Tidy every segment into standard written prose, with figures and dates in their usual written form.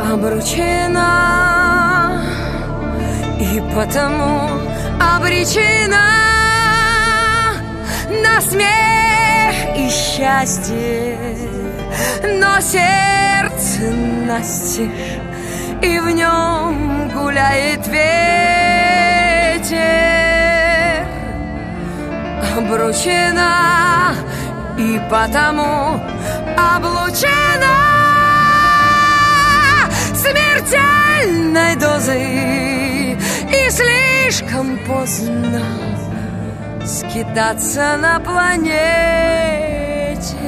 обручена и потому обречена на смех и счастье, но сердце настежь, и в нем гуляет ветер. Обручена и потому облучена смертельной дозой, и слишком поздно скитаться на планете.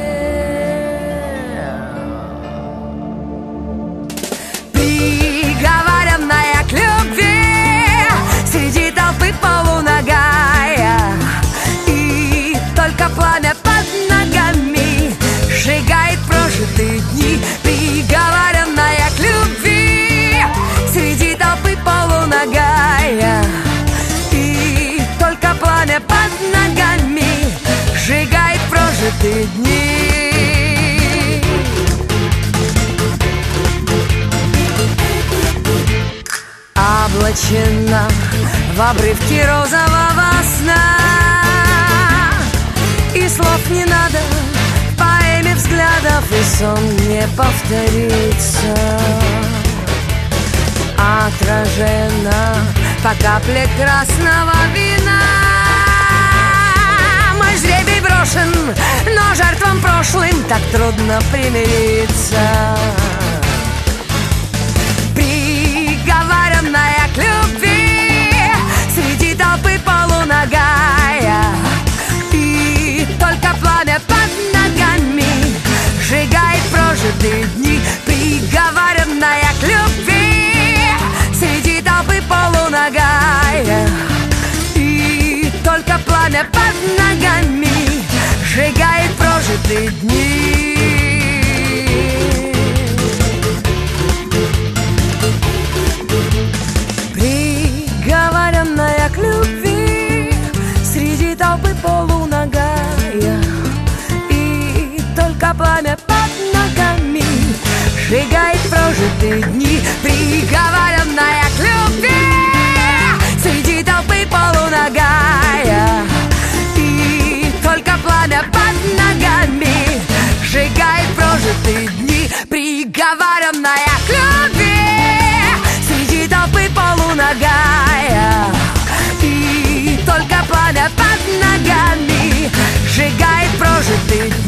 Приговоренная к любви среди толпы полуногая, и только пламя под ногами сжигает прожитые дни. Приговоренная к любви среди толпы полуногая, и только пламя под ногами сжигает прожитые дни. Облачена в обрывки розового сна, и слов не надо, в поэме взглядов, и сон не повторится. Отражена по капле красного вина. Мой жребий брошен, но жертвам прошлым так трудно примириться. Приговоренная к любви среди толпы полуногая, и только пламя под ногами сжигает прожитые дни. Приговоренная к любви среди толпы полуногая, и только пламя под ногами сжигает прожитые дни. Приговоренная к любви среди толпы полуногая, и только пламя под ногами сжигает прожитые дни. Приговоренная к любви среди толпы полуногая, и только пламя под ногами сжигает прожитые дни. Приговоренная к любви среди толпы полуногая, и только пламя под ногами сжигает прожитые дни.